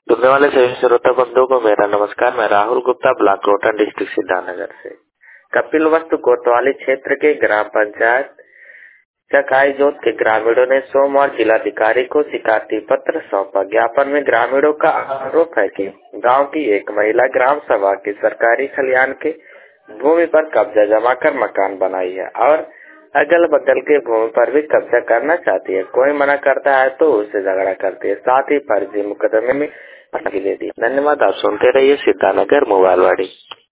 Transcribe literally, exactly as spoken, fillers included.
सुनने वाले सभी श्रोता बंधुओं को मेरा नमस्कार। मैं राहुल गुप्ता, ब्लॉक रोहटन, डिस्ट्रिक्ट सिद्धार्थनगर से। कपिल वस्तु कोतवाली क्षेत्र के ग्राम पंचायत चकाई जोत के ग्रामीणों ने सोमवार जिलाधिकारी को शिकायती पत्र सौंपा। ज्ञापन में ग्रामीणों का आरोप है कि गांव की एक महिला ग्राम सभा की सरकारी खलिहान के भूमि पर कब्जा जमा कर मकान बनाई है और अगल बगल के भूमि पर भी कब्जा करना चाहती है। कोई मना करता है तो उससे झगड़ा करती है, साथ ही फर्जी मुकदमे में फंसी लेती है। धन्यवाद। आप सुनते रहिए सिद्धार्थनगर मोबाइल वाड़ी।